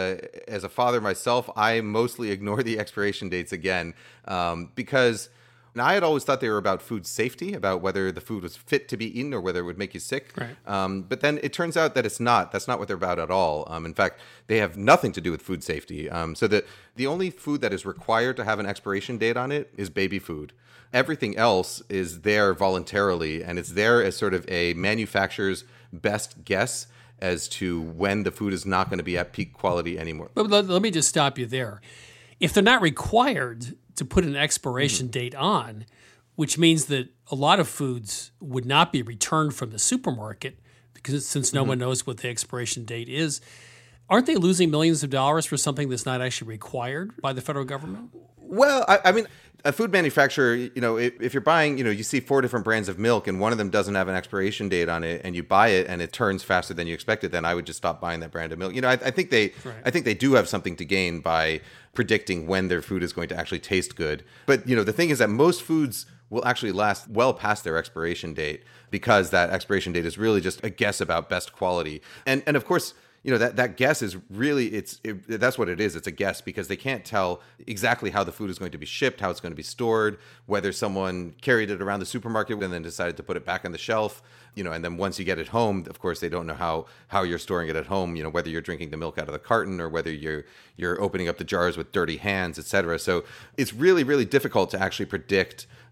a father myself, I mostly ignore the expiration dates again, because now, I had always thought they were about food safety, about whether the food was fit to be eaten or whether it would make you sick. Right. But then it turns out that it's not. That's not what they're about at all. In fact, they have nothing to do with food safety. So the only food that is required to have an expiration date on it is baby food. Everything else is there voluntarily, and it's there as sort of a manufacturer's best guess as to when the food is not going to be at peak quality anymore. But let me just stop you there. If they're not required to put an expiration date on, which means that a lot of foods would not be returned from the supermarket because since no one knows what the expiration date is, aren't they losing millions of dollars for something that's not actually required by the federal government? Well, I mean, a food manufacturer, if you're buying, you see 4 different brands of milk and one of them doesn't have an expiration date on it and you buy it and it turns faster than you expected, then I would just stop buying that brand of milk. I think they do have something to gain by predicting when their food is going to actually taste good. But, the thing is that most foods will actually last well past their expiration date because that expiration date is really just a guess about best quality. And of course, that guess is really, that's what it is. It's a guess because they can't tell exactly how the food is going to be shipped, how it's going to be stored, whether someone carried it around the supermarket and then decided to put it back on the shelf, and then once you get it home, of course, they don't know how you're storing it at home, whether you're drinking the milk out of the carton or whether you're opening up the jars with dirty hands, et cetera. So it's really, really difficult to actually predict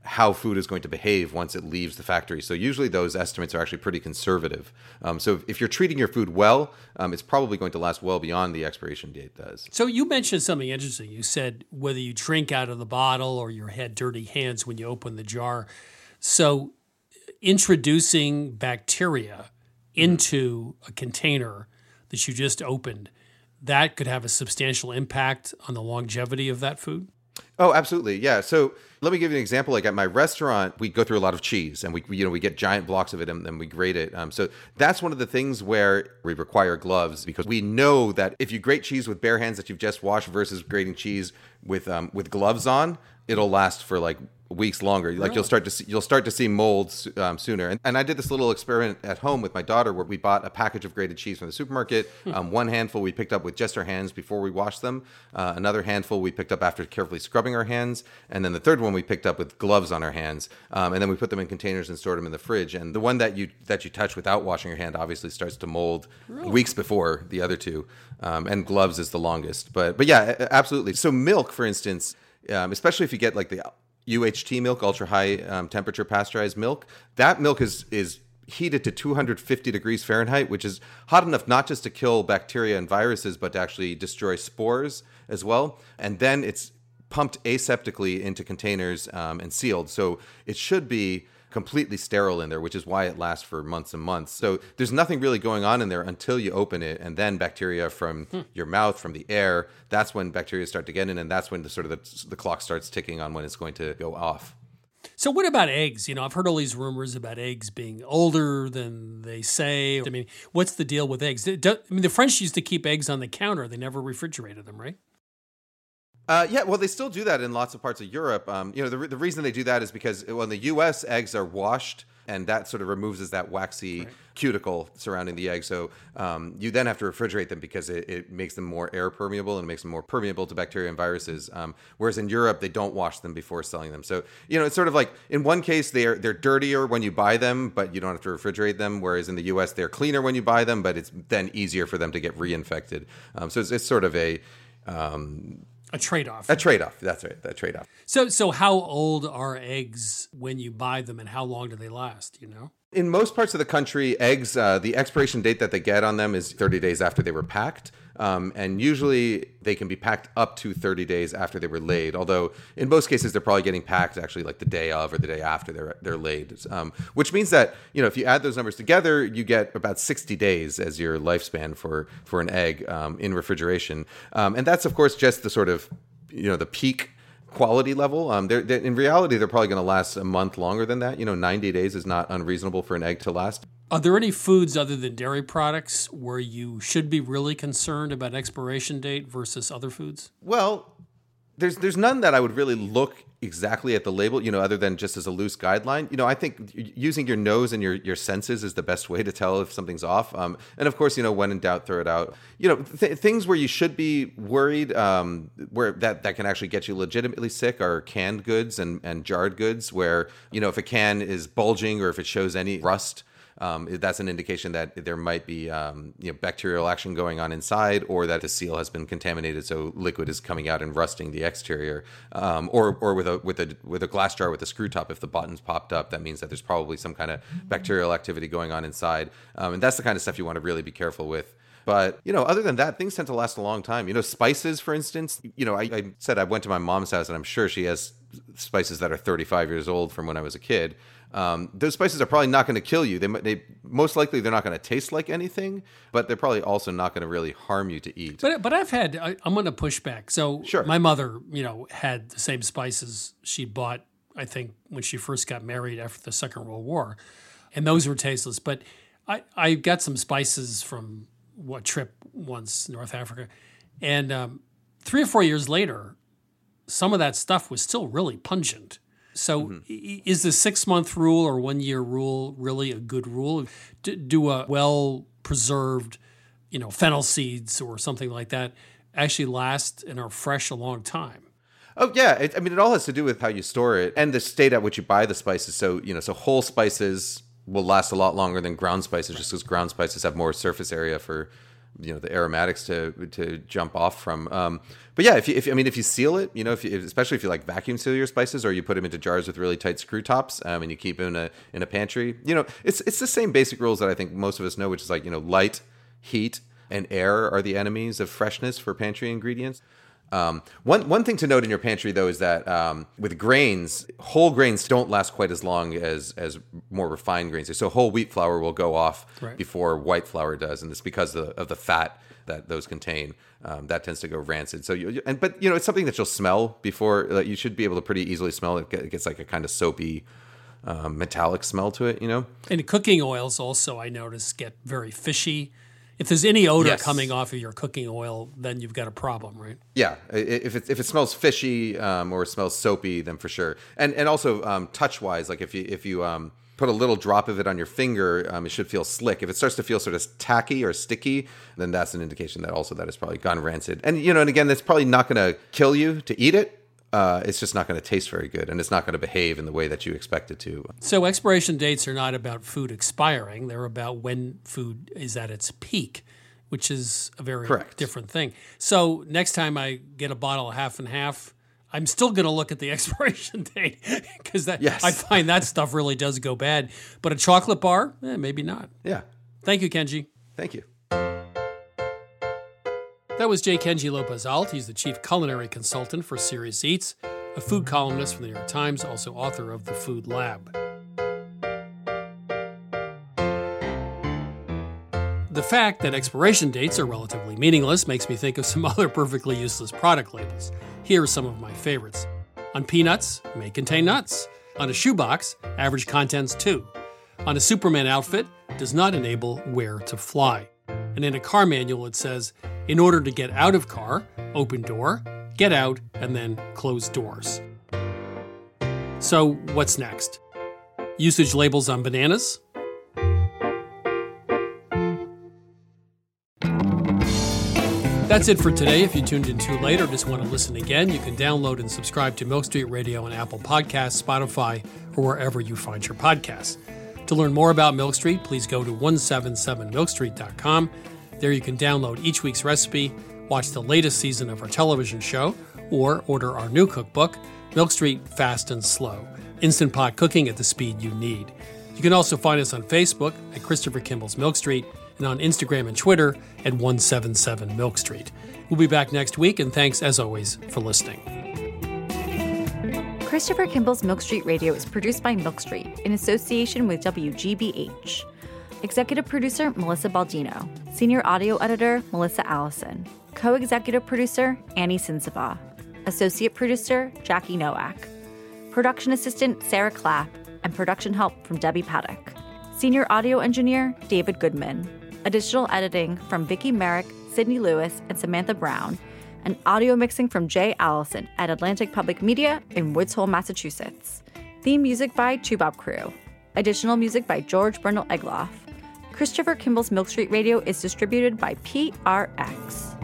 how food is going to behave once it leaves the factory. So usually those estimates are actually pretty conservative. So if you're treating your food well, it's probably going to last well beyond the expiration date does. So you mentioned something interesting. You said whether you drink out of the bottle or you had dirty hands when you open the jar. So introducing bacteria into a container that you just opened, that could have a substantial impact on the longevity of that food? Oh, absolutely. Yeah. So let me give you an example. Like at my restaurant, we go through a lot of cheese and we get giant blocks of it and then we grate it. So that's one of the things where we require gloves, because we know that if you grate cheese with bare hands that you've just washed versus grating cheese with gloves on, it'll last for like weeks longer. Like you'll start to see molds sooner. And I did this little experiment at home with my daughter where we bought a package of grated cheese from the supermarket. One handful we picked up with just our hands before we washed them. Another handful we picked up after carefully scrubbing our hands. And then the third one we picked up with gloves on our hands. And then we put them in containers and stored them in the fridge. And the one that you touch without washing your hand obviously starts to mold weeks before the other two. And gloves is the longest. But yeah, absolutely. So milk, for instance, especially if you get like the UHT milk, ultra high temperature pasteurized milk, that milk is heated to 250 degrees Fahrenheit, which is hot enough not just to kill bacteria and viruses, but to actually destroy spores as well. And then it's pumped aseptically into containers and sealed. So it should be completely sterile in there, which is why it lasts for months and months. So there's nothing really going on in there until you open it, and then bacteria from your mouth, from the air, that's when bacteria start to get in, and that's when the clock starts ticking on when it's going to go off. So what about eggs? I've heard all these rumors about eggs being older than they say. I mean, what's the deal with eggs? The French used to keep eggs on the counter. They never refrigerated them, right? Yeah, well, they still do that in lots of parts of Europe. The reason they do that is because in the U.S., eggs are washed, and that sort of removes that waxy cuticle surrounding the egg. So you then have to refrigerate them because it makes them more air permeable and makes them more permeable to bacteria and viruses. Whereas in Europe, they don't wash them before selling them. So, it's sort of like in one case, they're dirtier when you buy them, but you don't have to refrigerate them. Whereas in the U.S., they're cleaner when you buy them, but it's then easier for them to get reinfected. So it's sort of a trade-off. A trade-off. That's right. That trade-off. So how old are eggs when you buy them, and how long do they last? In most parts of the country, eggs, the expiration date that they get on them is 30 days after they were packed. And usually they can be packed up to 30 days after they were laid. Although in most cases, they're probably getting packed actually like the day of or the day after they're laid. Which means that, if you add those numbers together, you get about 60 days as your lifespan for an egg in refrigeration. And that's, of course, just the sort of, the peak quality level. In reality, they're probably going to last a month longer than that. 90 days is not unreasonable for an egg to last. Are there any foods other than dairy products where you should be really concerned about expiration date versus other foods? Well, there's none that I would really look exactly at the label, other than just as a loose guideline. I think using your nose and your senses is the best way to tell if something's off. And of course, when in doubt, throw it out. Things where you should be worried, where that can actually get you legitimately sick, are canned goods and jarred goods, where, if a can is bulging or if it shows any rust, that's an indication that there might be bacterial action going on inside, or that the seal has been contaminated, so liquid is coming out and rusting the exterior. Or with a glass jar with a screw top, if the button's popped up, that means that there's probably some kind of bacterial activity going on inside. And that's the kind of stuff you want to really be careful with. But, other than that, things tend to last a long time. Spices, for instance, I said I went to my mom's house, and I'm sure she has spices that are 35 years old from when I was a kid. Those spices are probably not going to kill you. They most likely they're not going to taste like anything, but they're probably also not going to really harm you to eat. But I'm going to push back. So sure. My mother, had the same spices she bought, I think, when she first got married after the Second World War, and those were tasteless. But I got some spices from a trip once, North Africa, and 3 or 4 years later, some of that stuff was still really pungent. So is the 6-month rule or 1 year rule really a good rule? Do a well-preserved, fennel seeds or something like that actually last and are fresh a long time? Oh, yeah. It all has to do with how you store it and the state at which you buy the spices. So, so whole spices will last a lot longer than ground spices, just because ground spices have more surface area for the aromatics to jump off from. But yeah, if you seal it, especially if you like vacuum seal your spices, or you put them into jars with really tight screw tops, and you keep them in a pantry, it's the same basic rules that I think most of us know, which is like, light, heat, and air are the enemies of freshness for pantry ingredients. One thing to note in your pantry, though, is that with grains, whole grains don't last quite as long as more refined grains. So whole wheat flour will go off before white flour does, and it's because of the fat that those contain. That tends to go rancid. So but it's something that you'll smell before. Like, you should be able to pretty easily smell it. It gets like a kind of soapy, metallic smell to it. And cooking oils also, I notice, get very fishy. If there's any odor coming off of your cooking oil, then you've got a problem, right? Yeah, if it smells fishy or it smells soapy, then for sure. And also touch wise, like if you put a little drop of it on your finger, it should feel slick. If it starts to feel sort of tacky or sticky, then that's an indication that it's probably gone rancid. And and again, that's probably not going to kill you to eat it. It's just not going to taste very good, and it's not going to behave in the way that you expect it to. So expiration dates are not about food expiring. They're about when food is at its peak, which is a very different thing. So next time I get a bottle of half and half, I'm still going to look at the expiration date, because I find that stuff really does go bad. But a chocolate bar, maybe not. Yeah. Thank you, Kenji. Thank you. That was J. Kenji Lopez-Alt. He's the chief culinary consultant for Serious Eats, a food columnist for the New York Times, also author of The Food Lab. The fact that expiration dates are relatively meaningless makes me think of some other perfectly useless product labels. Here are some of my favorites. On peanuts, may contain nuts. On a shoebox, average contents 2. On a Superman outfit, does not enable wear to fly. And in a car manual, it says, in order to get out of car, open door, get out, and then close doors. So what's next? Usage labels on bananas? That's it for today. If you tuned in too late or just want to listen again, you can download and subscribe to Milk Street Radio on Apple Podcasts, Spotify, or wherever you find your podcasts. To learn more about Milk Street, please go to 177milkstreet.com. There you can download each week's recipe, watch the latest season of our television show, or order our new cookbook, Milk Street Fast and Slow, Instant Pot Cooking at the Speed You Need. You can also find us on Facebook at Christopher Kimball's Milk Street, and on Instagram and Twitter at 177Milk Street. We'll be back next week, and thanks, as always, for listening. Christopher Kimball's Milk Street Radio is produced by Milk Street in association with WGBH. Executive producer, Melissa Baldino. Senior audio editor, Melissa Allison. Co-executive producer, Annie Sinsaba. Associate producer, Jackie Nowak. Production assistant, Sarah Clapp. And production help from Debbie Paddock. Senior audio engineer, David Goodman. Additional editing from Vicki Merrick, Sydney Lewis, and Samantha Brown. And audio mixing from Jay Allison at Atlantic Public Media in Woods Hole, Massachusetts. Theme music by Chubop Crew. Additional music by George Brindle Egloff. Christopher Kimball's Milk Street Radio is distributed by PRX.